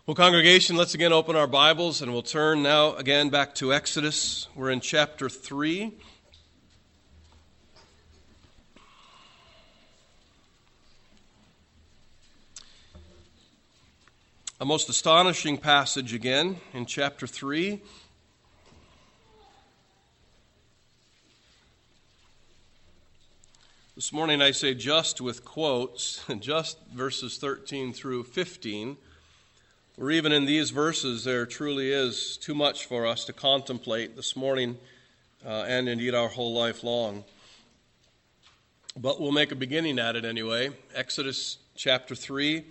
Well, congregation, let's again open our Bibles, and we'll turn now again back to Exodus. We're in chapter 3. A most astonishing passage again in chapter 3. This morning I say just with quotes, just verses 13 through 15. Or even in these verses, there truly is too much for us to contemplate this morning and indeed our whole life long. But we'll make a beginning at it anyway. Exodus chapter 3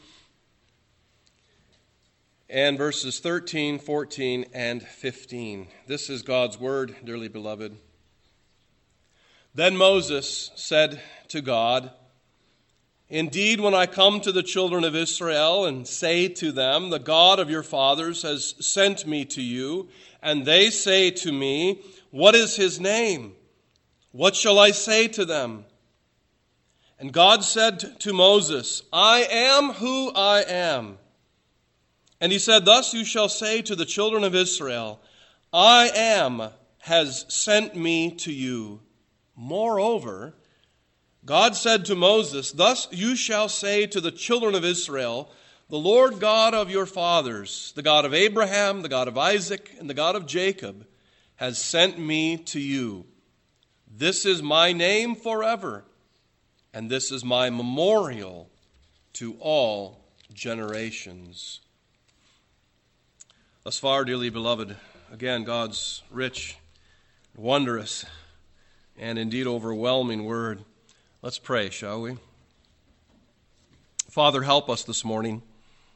and verses 13, 14, and 15. This is God's word, dearly beloved. Then Moses said to God, "Indeed, when I come to the children of Israel and say to them, 'The God of your fathers has sent me to you,' and they say to me, 'What is his name?' What shall I say to them?" And God said to Moses, "I am who I am." And he said, "Thus you shall say to the children of Israel, 'I am has sent me to you.' Moreover, God said to Moses, 'Thus you shall say to the children of Israel, the Lord God of your fathers, the God of Abraham, the God of Isaac, and the God of Jacob, has sent me to you. This is my name forever, and this is my memorial to all generations.'" Thus far, dearly beloved, again, God's rich, wondrous, and indeed overwhelming word. Let's pray, shall we? Father, help us this morning.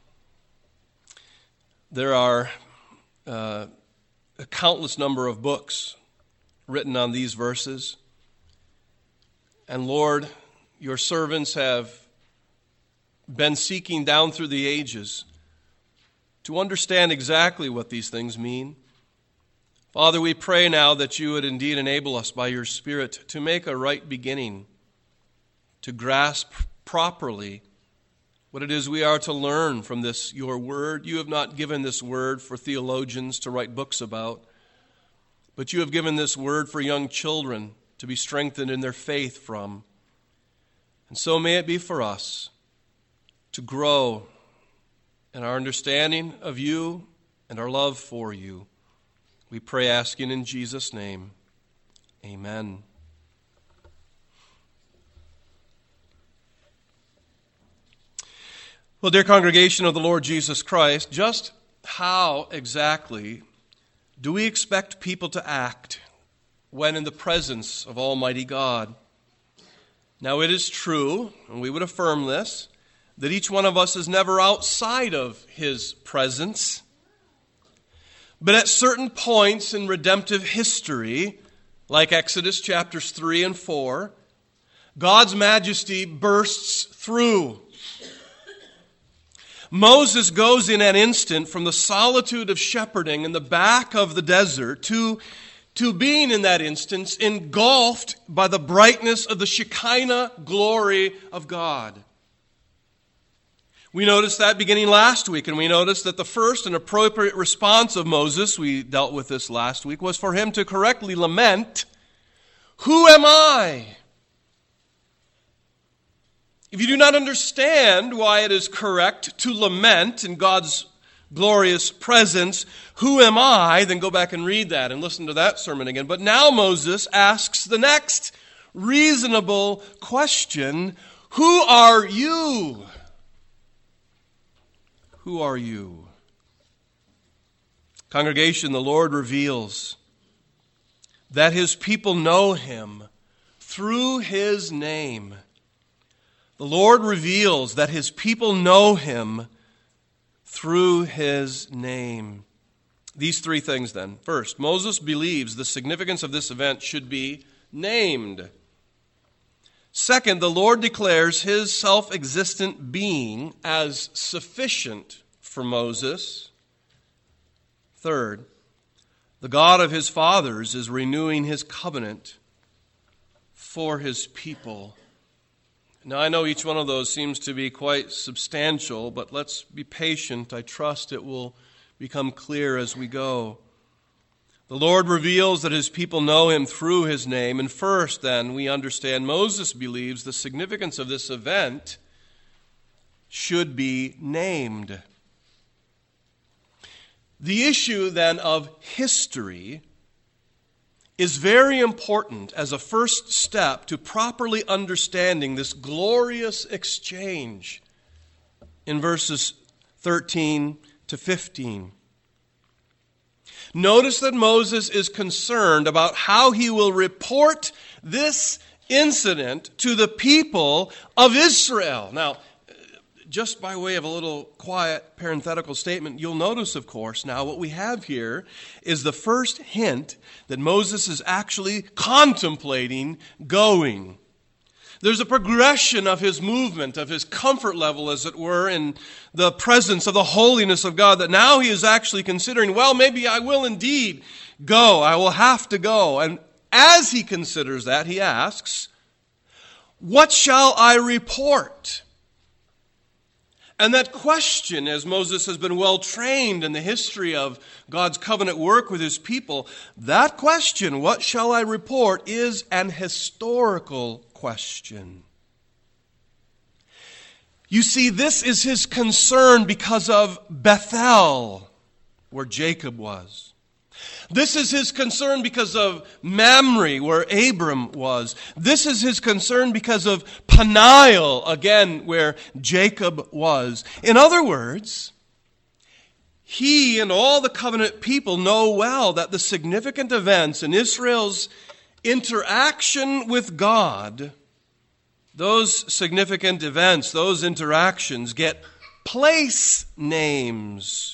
There are a countless number of books written on these verses. And Lord, your servants have been seeking down through the ages to understand exactly what these things mean. Father, we pray now that you would indeed enable us by your Spirit to make a right beginning, to grasp properly what it is we are to learn from this, your word. You have not given this word for theologians to write books about, but you have given this word for young children to be strengthened in their faith from. And so may it be for us to grow in our understanding of you and our love for you. We pray, asking in Jesus' name. Amen. Well, dear congregation of the Lord Jesus Christ, just how exactly do we expect people to act when in the presence of Almighty God? Now, it is true, and we would affirm this, that each one of us is never outside of His presence. But at certain points in redemptive history, like Exodus chapters 3 and 4, God's majesty bursts through. Moses goes in an instant from the solitude of shepherding in the back of the desert to being in that instance engulfed by the brightness of the Shekinah glory of God. We noticed that beginning last week, and we noticed that the first and appropriate response of Moses, we dealt with this last week, was for him to correctly lament, "Who am I?" If you do not understand why it is correct to lament in God's glorious presence, "Who am I?" then go back and read that and listen to that sermon again. But now Moses asks the next reasonable question, "Who are you?" Who are you? Congregation, the Lord reveals that His people know Him through His name. The Lord reveals that His people know Him through His name. These three things then. First, Moses believes the significance of this event should be named. Second, the Lord declares His self-existent being as sufficient for Moses. Third, the God of his fathers is renewing His covenant for His people. Now, I know each one of those seems to be quite substantial, but let's be patient. I trust it will become clear as we go. The Lord reveals that his people know him through his name. And first, then, we understand Moses believes the significance of this event should be named. The issue, then, of history is very important as a first step to properly understanding this glorious exchange in verses 13 to 15. Notice that Moses is concerned about how he will report this incident to the people of Israel. Now, just by way of a little quiet parenthetical statement, you'll notice, of course, now what we have here is the first hint that Moses is actually contemplating going. There's a progression of his movement, of his comfort level, as it were, in the presence of the holiness of God, that now he is actually considering, well, maybe I will indeed go. I will have to go. And as he considers that, he asks, what shall I report? And that question, as Moses has been well trained in the history of God's covenant work with his people, that question, what shall I report, is an historical question. You see, this is his concern because of Bethel, where Jacob was. This is his concern because of Mamre, where Abram was. This is his concern because of Peniel, again, where Jacob was. In other words, he and all the covenant people know well that the significant events in Israel's interaction with God, those significant events, those interactions get place names.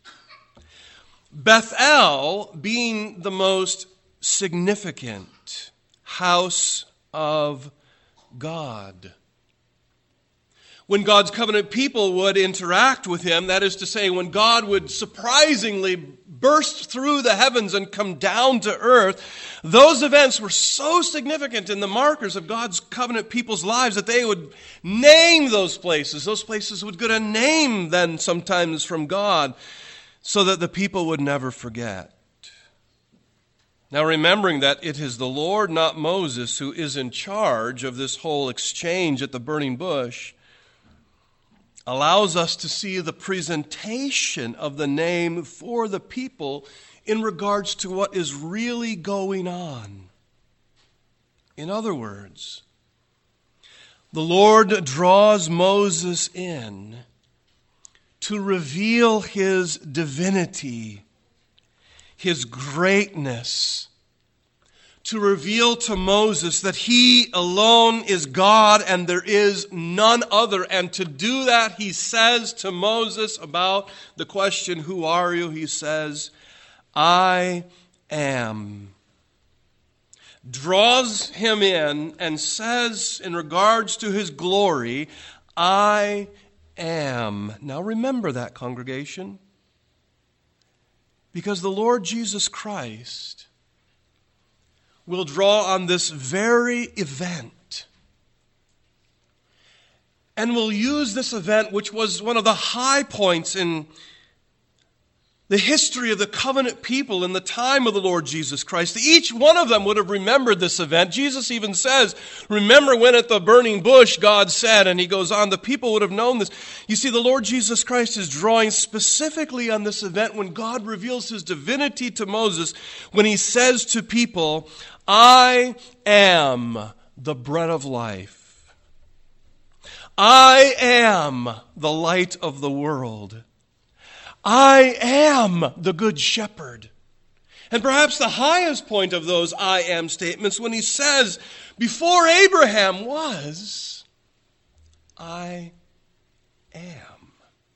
Bethel being the most significant house of God. When God's covenant people would interact with him, that is to say, when God would surprisingly burst through the heavens and come down to earth, those events were so significant in the markers of God's covenant people's lives that they would name those places. Those places would get a name then sometimes from God, so that the people would never forget. Now, remembering that it is the Lord, not Moses, who is in charge of this whole exchange at the burning bush, allows us to see the presentation of the name for the people in regards to what is really going on. In other words, the Lord draws Moses in to reveal his divinity, his greatness, to reveal to Moses that he alone is God and there is none other. And to do that, he says to Moses about the question, who are you? He says, I am. Draws him in and says in regards to his glory, I am. Now remember that, congregation, because the Lord Jesus Christ will draw on this very event and will use this event, which was one of the high points in the history of the covenant people in the time of the Lord Jesus Christ. Each one of them would have remembered this event. Jesus even says, remember when at the burning bush God said, and he goes on, the people would have known this. You see, the Lord Jesus Christ is drawing specifically on this event when God reveals his divinity to Moses, when he says to people, I am the bread of life. I am the light of the world. I am the good shepherd. And perhaps the highest point of those I am statements when he says, before Abraham was, I am.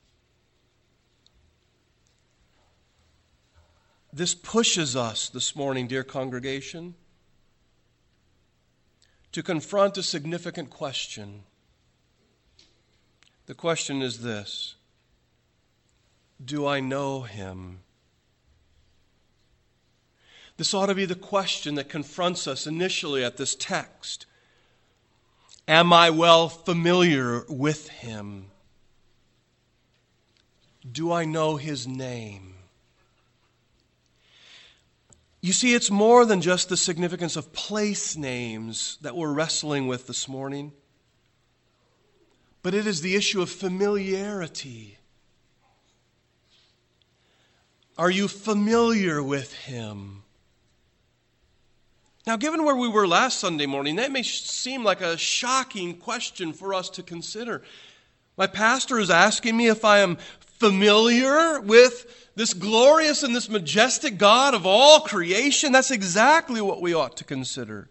This pushes us this morning, dear congregation, to confront a significant question. The question is this: do I know him? This ought to be the question that confronts us initially at this text. Am I well familiar with him? Do I know his name? You see, it's more than just the significance of place names that we're wrestling with this morning, but it is the issue of familiarity. Are you familiar with him? Now, given where we were last Sunday morning, that may seem like a shocking question for us to consider. My pastor is asking me if I am familiar with this glorious and this majestic God of all creation. That's exactly what we ought to consider.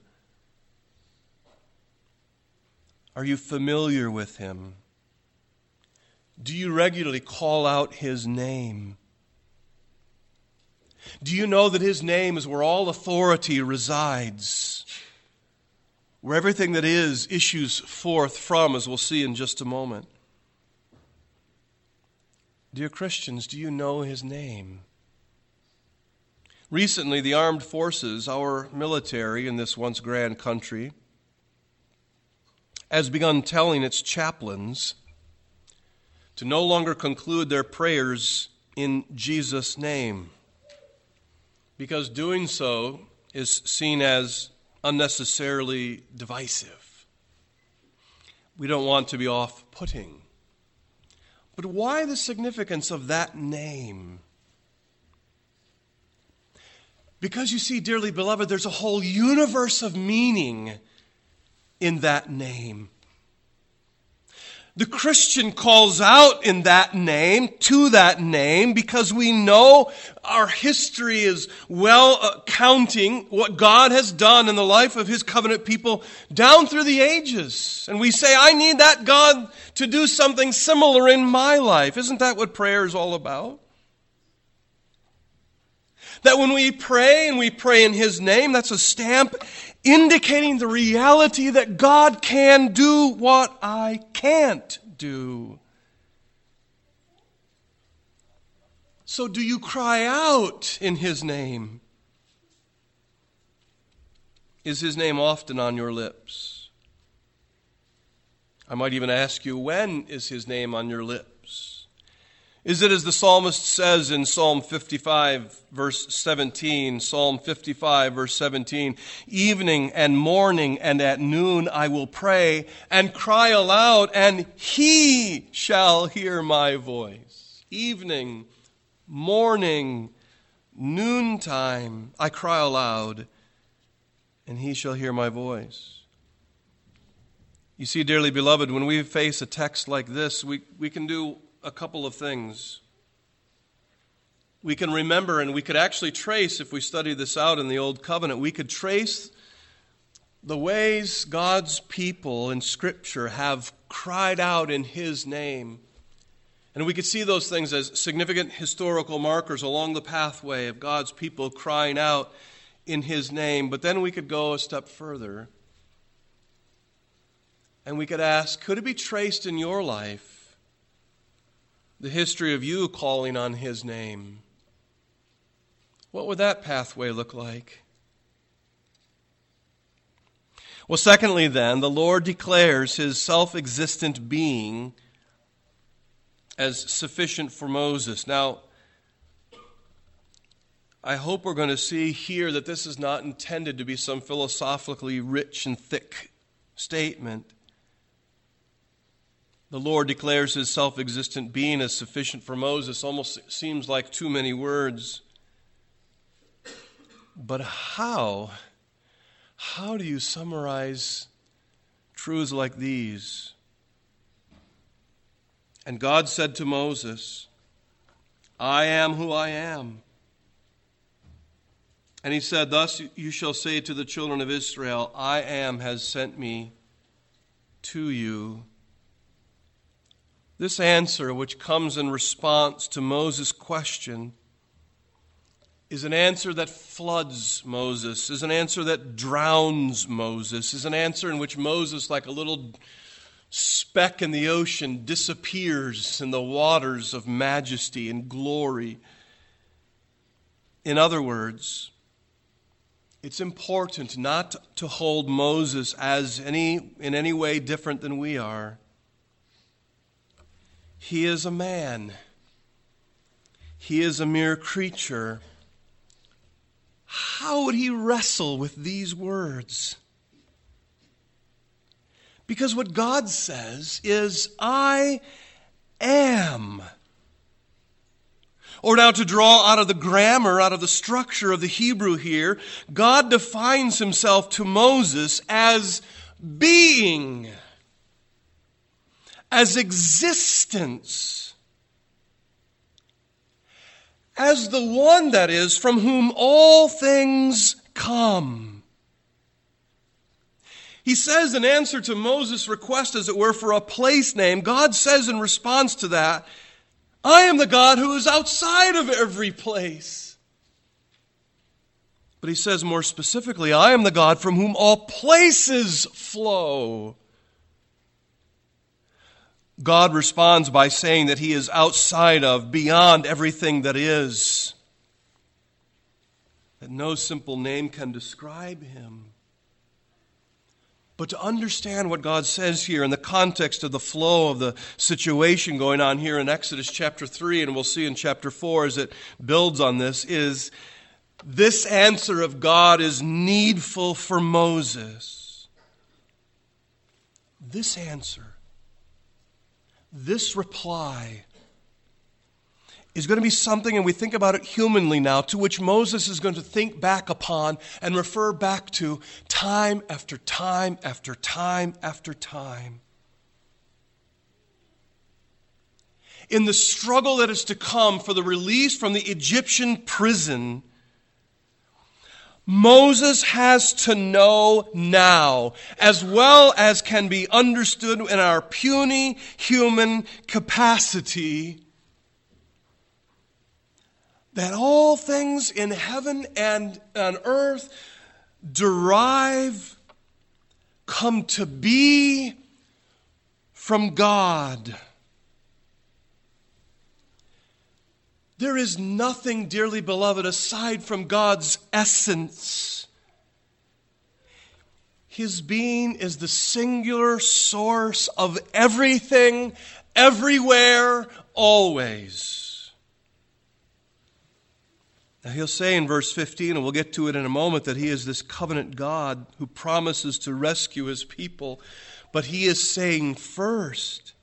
Are you familiar with him? Do you regularly call out his name? Do you know that his name is where all authority resides? Where everything that is issues forth from, as we'll see in just a moment. Dear Christians, do you know his name? Recently, the armed forces, our military in this once grand country, has begun telling its chaplains to no longer conclude their prayers in Jesus' name, because doing so is seen as unnecessarily divisive. We don't want to be off-putting. But why the significance of that name? Because you see, dearly beloved, there's a whole universe of meaning in that name. The Christian calls out in that name, to that name, because we know our history is well counting what God has done in the life of his covenant people down through the ages. And we say, I need that God to do something similar in my life. Isn't that what prayer is all about? That when we pray and we pray in his name, that's a stamp indicating the reality that God can do what I can't do. So do you cry out in his name? Is his name often on your lips? I might even ask you, when is his name on your lips? Is it as the psalmist says in Psalm 55, verse 17, Psalm 55, verse 17, evening and morning and at noon I will pray and cry aloud, and he shall hear my voice. Evening, morning, noontime, I cry aloud, and he shall hear my voice. You see, dearly beloved, when we face a text like this, we can do a couple of things. We can remember, and we could actually trace, if we study this out in the Old Covenant, we could trace the ways God's people in Scripture have cried out in his name. And we could see those things as significant historical markers along the pathway of God's people crying out in his name. But then we could go a step further, and we could ask, could it be traced in your life, the history of you calling on his name? What would that pathway look like? Well, secondly then, the Lord declares his self-existent being as sufficient for Moses. Now, I hope we're going to see here that this is not intended to be some philosophically rich and thick statement. The Lord declares his self-existent being as sufficient for Moses. Almost seems like too many words. But how? How do you summarize truths like these? And God said to Moses, I am who I am. And he said, thus you shall say to the children of Israel, I am has sent me to you. This answer, which comes in response to Moses' question, is an answer that floods Moses, is an answer that drowns Moses, is an answer in which Moses, like a little speck in the ocean, disappears in the waters of majesty and glory. In other words, it's important not to hold Moses as in any way different than we are. He is a man. He is a mere creature. How would he wrestle with these words? Because what God says is, I am. Or now to draw out of the grammar, out of the structure of the Hebrew here, God defines himself to Moses as being, as existence, as the one, that is, from whom all things come. He says in answer to Moses' request, as it were, for a place name, God says in response to that, I am the God who is outside of every place. But he says more specifically, I am the God from whom all places flow. God responds by saying that he is outside of, beyond everything that is, that no simple name can describe him. But to understand what God says here in the context of the flow of the situation going on here in Exodus chapter 3, and we'll see in chapter 4 as it builds on this, is this answer of God is needful for Moses. This answer, this reply, is going to be something, and we think about it humanly now, to which Moses is going to think back upon and refer back to time after time after time after time. In the struggle that is to come for the release from the Egyptian prison, Moses has to know now, as well as can be understood in our puny human capacity, that all things in heaven and on earth come to be from God. There is nothing, dearly beloved, aside from God's essence. His being is the singular source of everything, everywhere, always. Now he'll say in verse 15, and we'll get to it in a moment, that he is this covenant God who promises to rescue his people. But he is saying first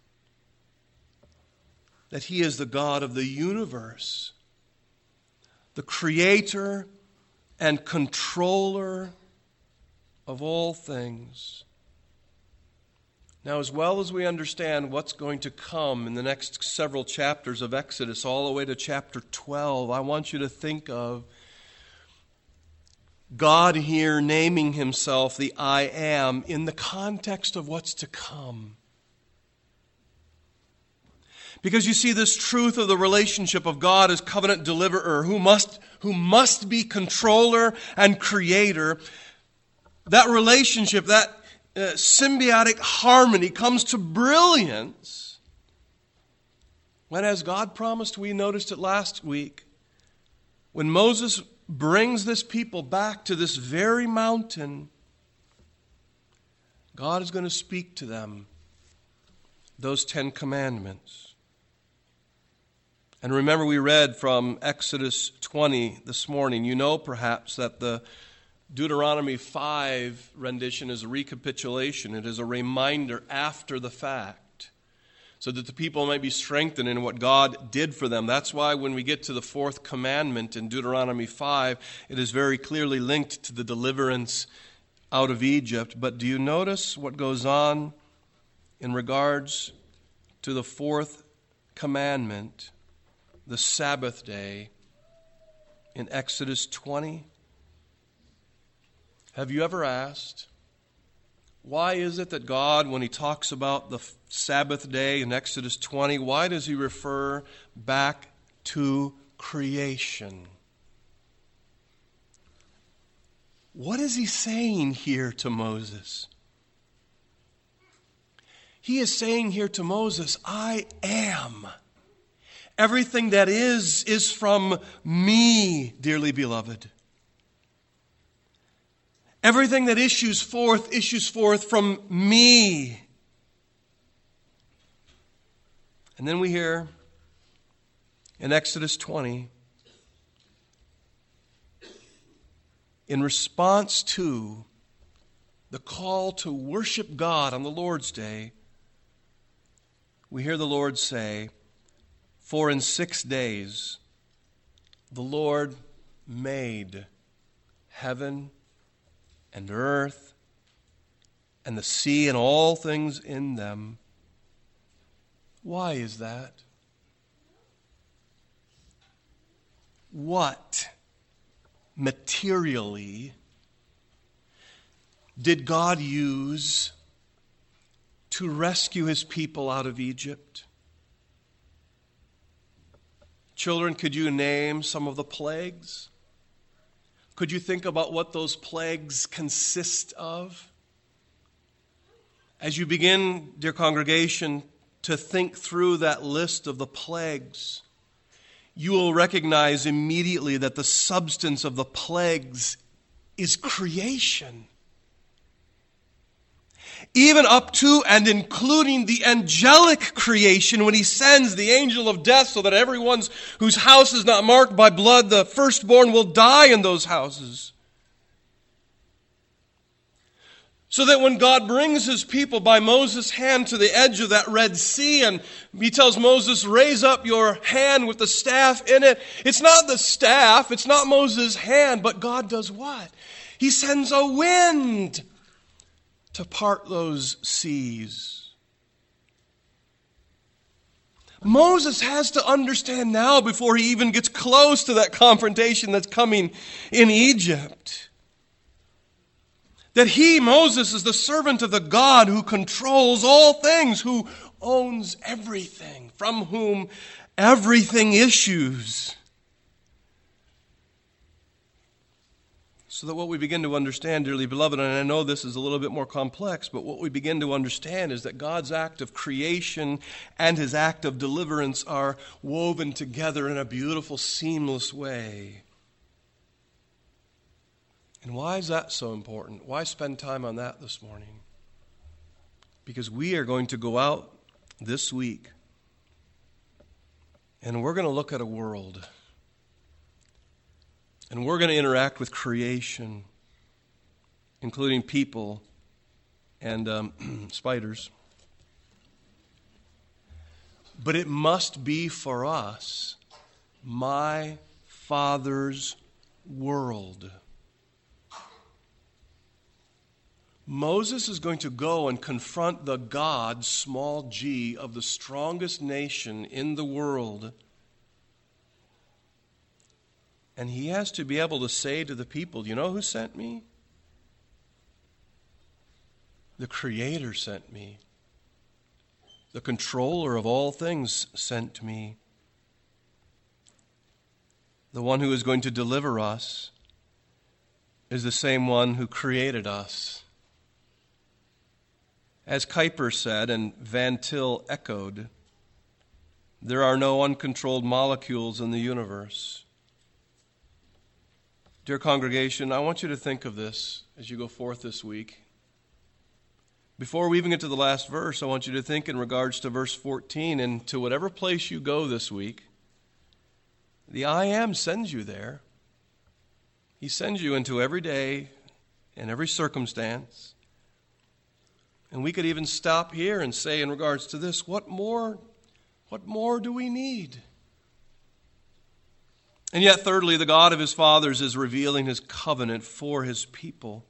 that he is the God of the universe, the creator and controller of all things. Now, as well as we understand what's going to come in the next several chapters of Exodus, all the way to chapter 12, I want you to think of God here naming himself the I Am in the context of what's to come. Because you see, this truth of the relationship of God as covenant deliverer, who must be controller and creator, that relationship, that symbiotic harmony comes to brilliance when, as God promised, we noticed it last week, when Moses brings this people back to this very mountain, God is going to speak to them those 10 commandments. And remember, we read from Exodus 20 this morning. You know perhaps that the Deuteronomy 5 rendition is a recapitulation. It is a reminder after the fact, so that the people might be strengthened in what God did for them. That's why when we get to the 4th commandment in Deuteronomy 5, it is very clearly linked to the deliverance out of Egypt. But do you notice what goes on in regards to the 4th commandment, the Sabbath day, in Exodus 20? Have you ever asked, why is it that God, when he talks about the Sabbath day in Exodus 20, why does he refer back to creation? What is he saying here to Moses? He is saying here to Moses, I am. Everything that is from me, dearly beloved. Everything that issues forth from me. And then we hear in Exodus 20, in response to the call to worship God on the Lord's Day, we hear the Lord say, "For in 6 days the Lord made heaven and earth and the sea and all things in them." Why is that? What materially did God use to rescue his people out of Egypt? Children, could you name some of the plagues? Could you think about what those plagues consist of? As you begin, dear congregation, to think through that list of the plagues, you will recognize immediately that the substance of the plagues is creation. Even up to and including the angelic creation, when he sends the angel of death so that everyone whose house is not marked by blood, the firstborn, will die in those houses. So that when God brings his people by Moses' hand to the edge of that Red Sea, and he tells Moses, "Raise up your hand with the staff in it," it's not the staff, it's not Moses' hand, but God does what? He sends a wind to part those seas. Moses has to understand now, before he even gets close to that confrontation that's coming in Egypt, that he, Moses, is the servant of the God who controls all things, who owns everything, from whom everything issues. So that what we begin to understand, dearly beloved, and I know this is a little bit more complex, but what we begin to understand is that God's act of creation and his act of deliverance are woven together in a beautiful, seamless way. And why is that so important? Why spend time on that this morning? Because we are going to go out this week and we're going to look at a world. And we're going to interact with creation, including people and spiders. But it must be for us my Father's world. Moses is going to go and confront the God, small g, of the strongest nation in the world. And he has to be able to say to the people, "You know who sent me? The Creator sent me. The controller of all things sent me. The one who is going to deliver us is the same one who created us." As Kuyper said and Van Til echoed, there are no uncontrolled molecules in the universe. Dear congregation, I want you to think of this as you go forth this week. Before we even get to the last verse, I want you to think in regards to verse 14, and to whatever place you go this week, the I Am sends you there. He sends you into every day and every circumstance. And we could even stop here and say in regards to this, what more do we need? And yet, thirdly, the God of his fathers is revealing his covenant for his people.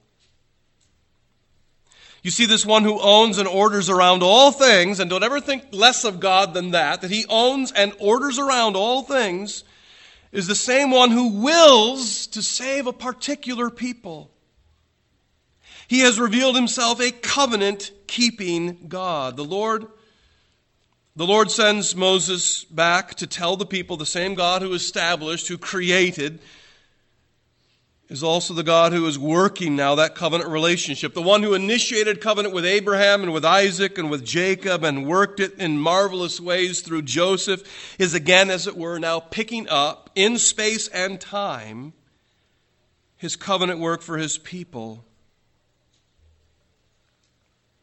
You see, this one who owns and orders around all things, and don't ever think less of God than that he owns and orders around all things, is the same one who wills to save a particular people. He has revealed himself a covenant-keeping God. The Lord sends Moses back to tell the people the same God who established, who created, is also the God who is working now that covenant relationship. The one who initiated covenant with Abraham and with Isaac and with Jacob and worked it in marvelous ways through Joseph is again, as it were, now picking up in space and time his covenant work for his people.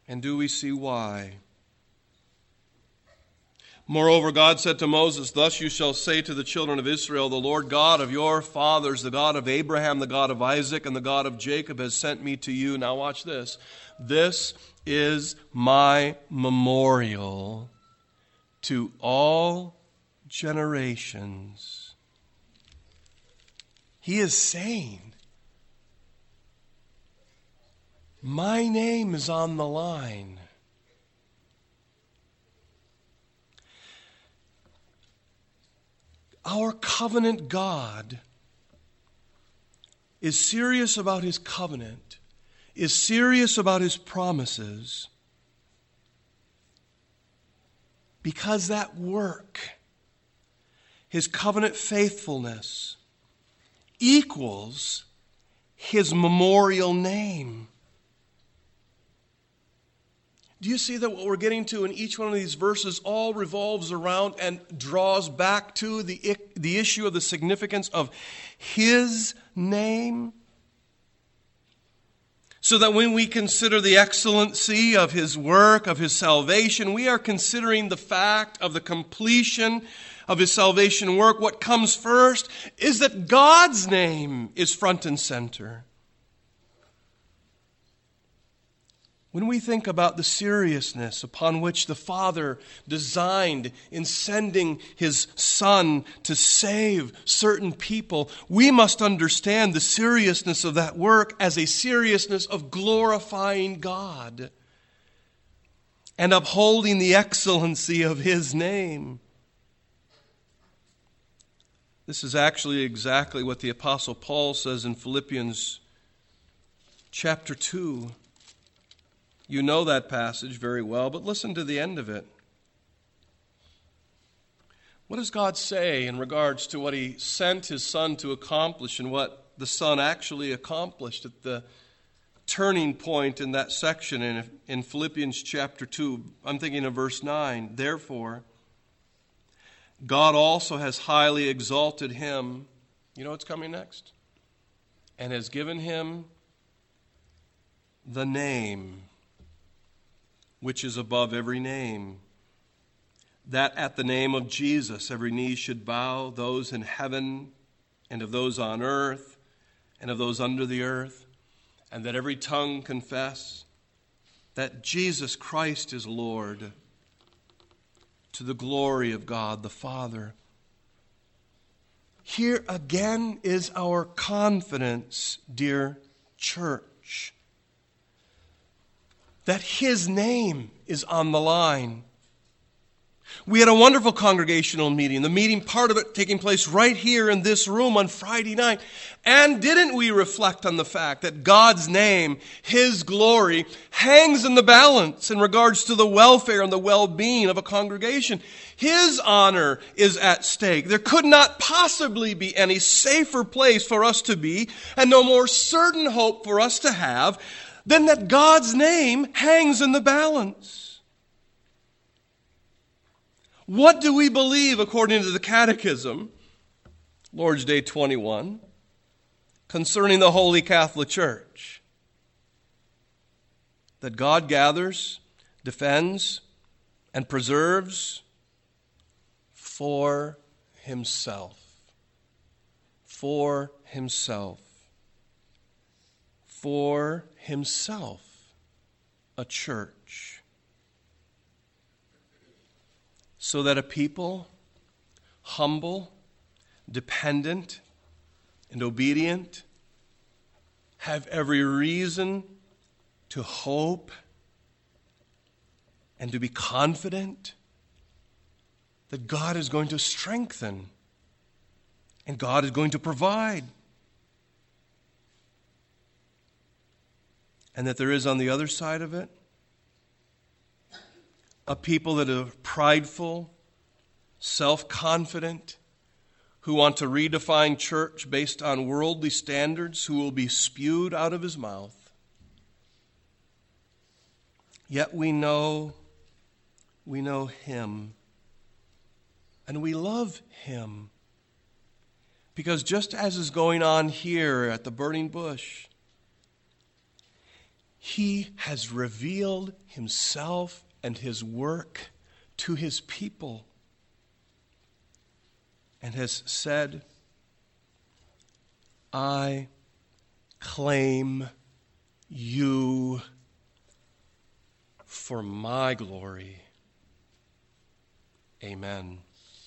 And do we see why? Moreover, God said to Moses, "Thus you shall say to the children of Israel, the Lord God of your fathers, the God of Abraham, the God of Isaac, and the God of Jacob has sent me to you." Now watch this. "This is my memorial to all generations." He is saying, my name is on the line. Our covenant God is serious about His covenant, is serious about His promises, because that work, His covenant faithfulness, equals His memorial name. Do you see that what we're getting to in each one of these verses all revolves around and draws back to the issue of the significance of His name? So that when we consider the excellency of His work, of His salvation, we are considering the fact of the completion of His salvation work. What comes first is that God's name is front and center. When we think about the seriousness upon which the Father designed in sending His Son to save certain people, we must understand the seriousness of that work as a seriousness of glorifying God and upholding the excellency of His name. This is actually exactly what the Apostle Paul says in Philippians chapter 2. You know that passage very well, but listen to the end of it. What does God say in regards to what He sent His Son to accomplish and what the Son actually accomplished at the turning point in that section in Philippians chapter 2? I'm thinking of verse 9. "Therefore, God also has highly exalted Him." You know what's coming next? "And has given Him the name which is above every name, that at the name of Jesus every knee should bow, those in heaven and of those on earth and of those under the earth, and that every tongue confess that Jesus Christ is Lord, to the glory of God the Father." Here again is our confidence, dear church, that His name is on the line. We had a wonderful congregational meeting, the meeting part of it taking place right here in this room on Friday night. And didn't we reflect on the fact that God's name, His glory, hangs in the balance in regards to the welfare and the well-being of a congregation? His honor is at stake. There could not possibly be any safer place for us to be and no more certain hope for us to have than that God's name hangs in the balance. What do we believe according to the Catechism, Lord's Day 21, concerning the Holy Catholic Church? That God gathers, defends, and preserves for Himself. For Himself. For Himself, a church, so that a people, humble, dependent, and obedient, have every reason to hope and to be confident that God is going to strengthen and God is going to provide. And that there is on the other side of it a people that are prideful, self-confident, who want to redefine church based on worldly standards, who will be spewed out of His mouth. Yet we know Him, and we love Him. Because just as is going on here at the Burning Bush, He has revealed himself and his work to his people and has said, I claim you for my glory. Amen.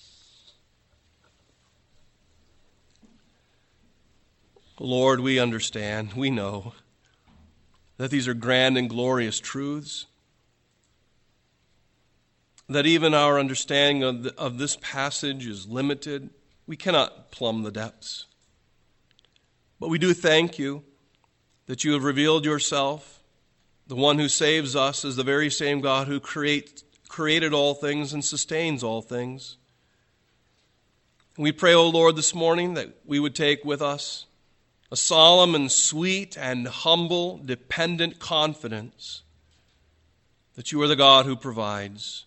Lord, we understand, we know that these are grand and glorious truths, that even our understanding of this passage is limited. We cannot plumb the depths. But we do thank you that you have revealed yourself. The one who saves us is the very same God who created all things and sustains all things. We pray, O Lord, this morning that we would take with us a solemn and sweet and humble, dependent confidence that you are the God who provides.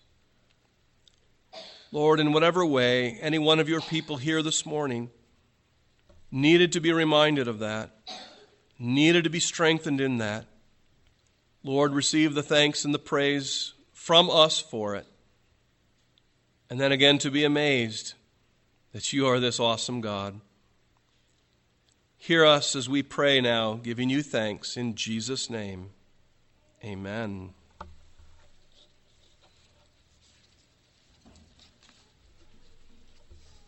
Lord, in whatever way any one of your people here this morning needed to be reminded of that, needed to be strengthened in that, Lord, receive the thanks and the praise from us for it. And then again to be amazed that you are this awesome God. Hear us as we pray now, giving you thanks in Jesus' name. Amen.